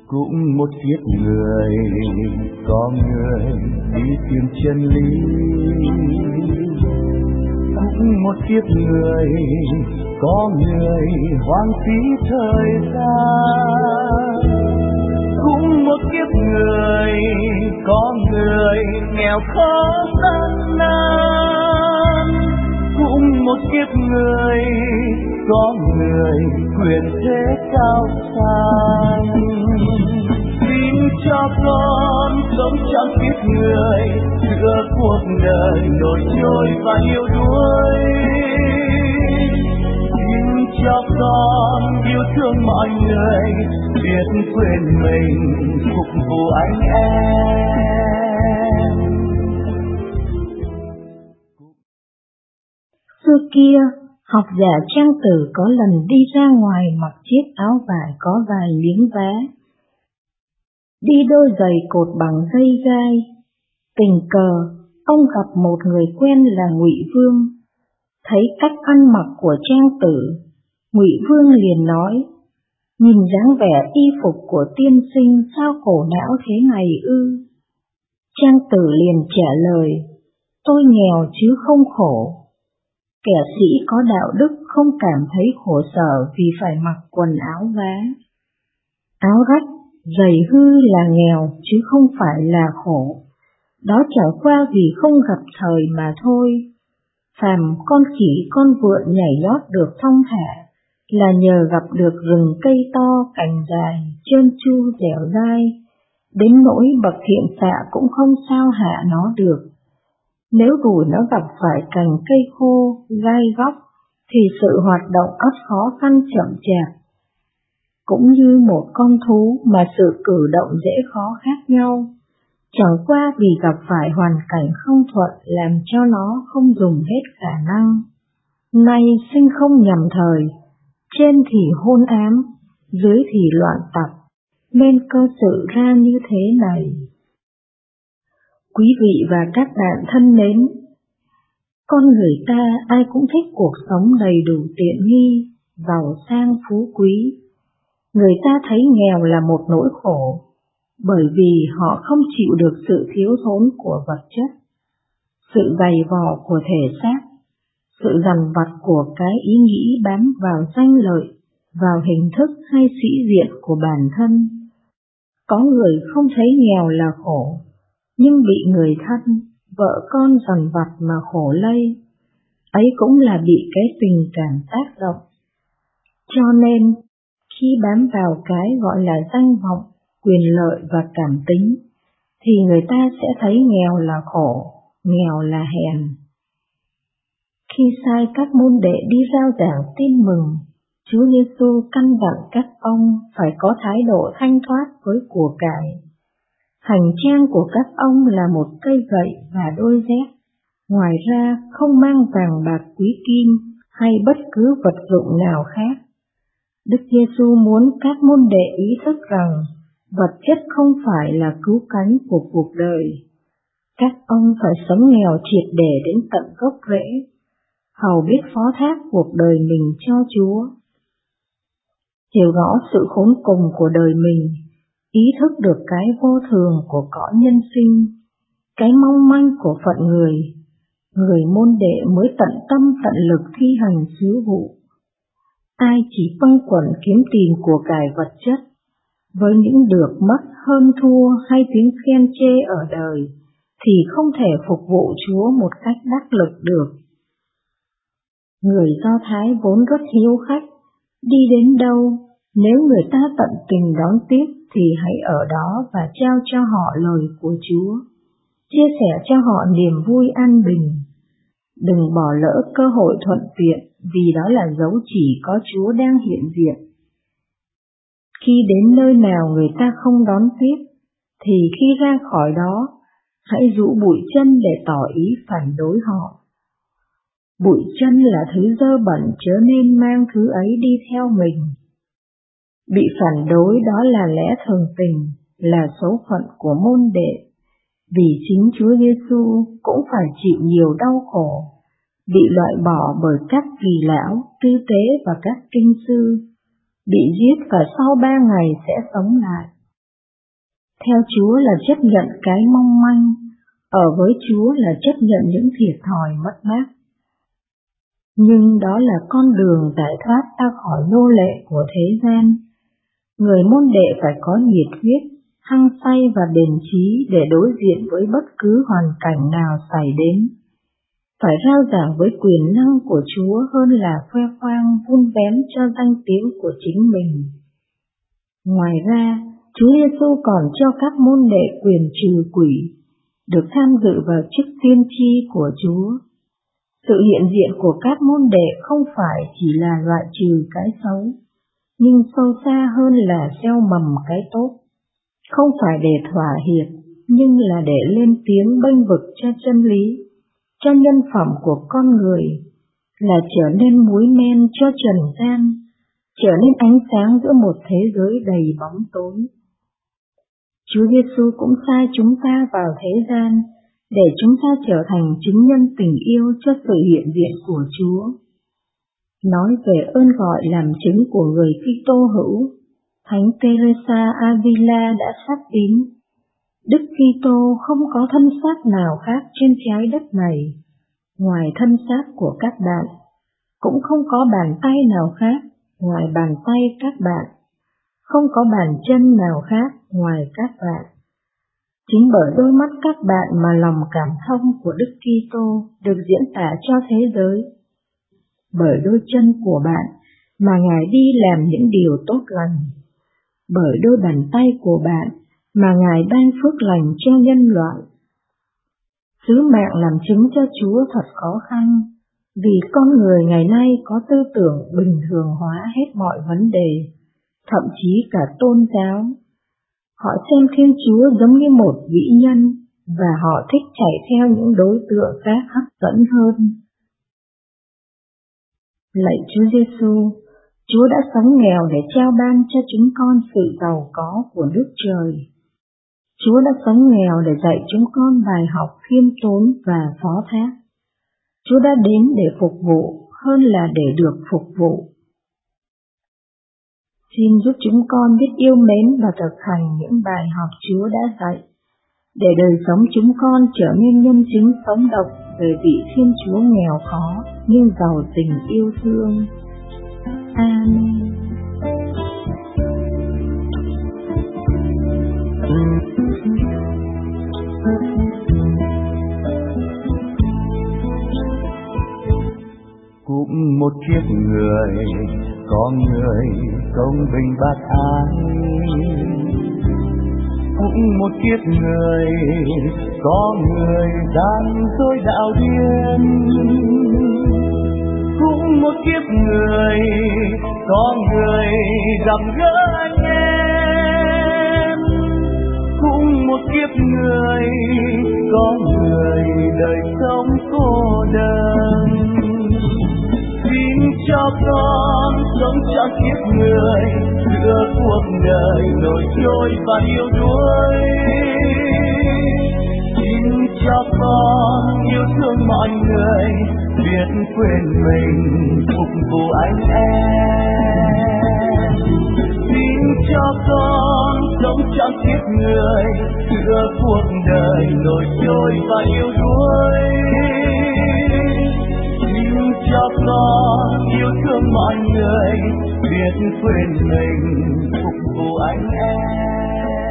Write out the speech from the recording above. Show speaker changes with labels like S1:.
S1: Cũng một kiếp người, có người đi tìm chân lý. Cũng một kiếp người, có người hoang phí thời gian. Cũng một kiếp người, có người nghèo khó gian nan. Cũng một kiếp người, có người quyền thế cao sang. Xin cho con sống trong kiếp người, giữa cuộc đời nổi trôi và yêu đuối. Xin cho con yêu thương mọi người, biết quên mình phục vụ anh em.
S2: Xưa kia, học giả Trang Tử có lần đi ra ngoài mặc chiếc áo vải có vài miếng vá, đi đôi giày cột bằng dây gai. Tình cờ, ông gặp một người quen là Ngụy Vương. Thấy cách ăn mặc của Trang Tử, Ngụy Vương liền nói: nhìn dáng vẻ y phục của tiên sinh sao khổ não thế này ư? Trang Tử liền trả lời: tôi nghèo chứ không khổ. Kẻ sĩ có đạo đức không cảm thấy khổ sở vì phải mặc quần áo vá. Áo rách, giày hư là nghèo chứ không phải là khổ. Đó chẳng qua vì không gặp thời mà thôi. Phàm con khỉ con vượn nhảy nhót được thong thả là nhờ gặp được rừng cây to cành dài, trơn tru dẻo dai, đến nỗi bậc thiện xạ cũng không sao hạ nó được. Nếu rủi nó gặp phải cành cây khô, gai góc, thì sự hoạt động ắt khó khăn chậm chạp. Cũng như một con thú mà sự cử động dễ khó khác nhau, chẳng qua vì gặp phải hoàn cảnh không thuận làm cho nó không dùng hết khả năng. Nay sinh không nhầm thời, trên thì hôn ám, dưới thì loạn tặc, nên cơ sự ra như thế này. Quý vị và các bạn thân mến, con người ta ai cũng thích cuộc sống đầy đủ tiện nghi, giàu sang phú quý. Người ta thấy nghèo là một nỗi khổ, bởi vì họ không chịu được sự thiếu thốn của vật chất, sự dày vò của thể xác, sự dằn vặt của cái ý nghĩ bám vào danh lợi, vào hình thức hay sĩ diện của bản thân. Có người không thấy nghèo là khổ, nhưng bị người thân, vợ con dằn vặt mà khổ lây, ấy cũng là bị cái tình cảm tác động. Cho nên, khi bám vào cái gọi là danh vọng, quyền lợi và cảm tính, thì người ta sẽ thấy nghèo là khổ, nghèo là hèn. Khi sai các môn đệ đi rao giảng tin mừng, Chúa Giêsu căn dặn các ông phải có thái độ thanh thoát với của cải. Hành trang của các ông là một cây gậy và đôi dép, ngoài ra không mang vàng bạc quý kim hay bất cứ vật dụng nào khác. Đức Giêsu muốn các môn đệ ý thức rằng vật chất không phải là cứu cánh của cuộc đời. Các ông phải sống nghèo triệt để đến tận gốc rễ, hầu biết phó thác cuộc đời mình cho Chúa. Hiểu rõ sự khốn cùng của đời mình, ý thức được cái vô thường của cõi nhân sinh, cái mong manh của phận người môn đệ mới tận tâm tận lực thi hành sứ vụ. Ai chỉ quanh quẩn kiếm tìm của cải vật chất, với những được mất hơn thua hay tiếng khen chê ở đời, thì không thể phục vụ Chúa một cách đắc lực được. Người Do Thái vốn rất hiếu khách, đi đến đâu, nếu người ta tận tình đón tiếp thì hãy ở đó và trao cho họ lời của Chúa, chia sẻ cho họ niềm vui an bình. Đừng bỏ lỡ cơ hội thuận tiện, vì đó là dấu chỉ có Chúa đang hiện diện. Khi đến nơi nào người ta không đón tiếp, thì khi ra khỏi đó, hãy rũ bụi chân để tỏ ý phản đối họ. Bụi chân là thứ dơ bẩn chớ nên mang thứ ấy đi theo mình. Bị phản đối đó là lẽ thường tình, là số phận của môn đệ, vì chính Chúa Giêsu cũng phải chịu nhiều đau khổ, bị loại bỏ bởi các kỳ lão, tư tế và các kinh sư, bị giết và sau 3 ngày sẽ sống lại. Theo Chúa là chấp nhận cái mong manh, ở với Chúa là chấp nhận những thiệt thòi mất mát. Nhưng đó là con đường giải thoát ta khỏi nô lệ của thế gian. Người môn đệ phải có nhiệt huyết, hăng say và bền chí để đối diện với bất cứ hoàn cảnh nào xảy đến. Phải rao giảng với quyền năng của Chúa hơn là khoe khoang vun vén cho danh tiếng của chính mình. Ngoài ra, Chúa Giêsu còn cho các môn đệ quyền trừ quỷ, được tham dự vào chức tiên tri của Chúa. Sự hiện diện của các môn đệ không phải chỉ là loại trừ cái xấu, nhưng sâu xa hơn là gieo mầm cái tốt. Không phải để thỏa hiệp, nhưng là để lên tiếng bênh vực cho chân lý, cho nhân phẩm của con người, là trở nên muối men cho trần gian, trở nên ánh sáng giữa một thế giới đầy bóng tối. Chúa Giêsu cũng sai chúng ta vào thế gian để chúng ta trở thành chứng nhân tình yêu cho sự hiện diện của Chúa. Nói về ơn gọi làm chứng của người Kitô hữu, Thánh Teresa Avila đã xác tín: Đức Kitô không có thân xác nào khác trên trái đất này ngoài thân xác của các bạn, cũng không có bàn tay nào khác ngoài bàn tay các bạn, không có bàn chân nào khác ngoài các bạn. Chính bởi đôi mắt các bạn mà lòng cảm thông của Đức Kitô được diễn tả cho thế giới. Bởi đôi chân của bạn mà Ngài đi làm những điều tốt lành. Bởi đôi bàn tay của bạn mà Ngài ban phước lành cho nhân loại. Sứ mạng làm chứng cho Chúa thật khó khăn, vì con người ngày nay có tư tưởng bình thường hóa hết mọi vấn đề, thậm chí cả tôn giáo. Họ xem Thiên Chúa giống như một vĩ nhân, và họ thích chạy theo những đối tượng khác hấp dẫn hơn. Lạy Chúa Giêsu, Chúa đã sống nghèo để trao ban cho chúng con sự giàu có của nước trời. Chúa đã sống nghèo để dạy chúng con bài học khiêm tốn và phó thác. Chúa đã đến để phục vụ hơn là để được phục vụ. Xin giúp chúng con biết yêu mến và thực hành những bài học Chúa đã dạy, để đời sống chúng con trở nên nhân chứng sống động về vị Thiên Chúa nghèo khó nhưng giàu tình yêu thương. Amen.
S1: Cũng một kiếp người, con người công bình bác ái. Cũng một kiếp người, có người gian dối đạo điên. Cũng một kiếp người, có người gặp gỡ anh em. Cũng một kiếp người, có người đời sống cô đơn. Xin cho con sống trọn kiếp người, giữa cuộc đời nổi trôi và yêu đuối. Xin cho con yêu thương mọi người, biết quên mình phục vụ anh em. Xin cho con sống trọn kiếp người, giữa cuộc đời nổi trôi và yêu đuối. Xin cho con yêu thương mọi người, biết quên mình phục vụ anh em.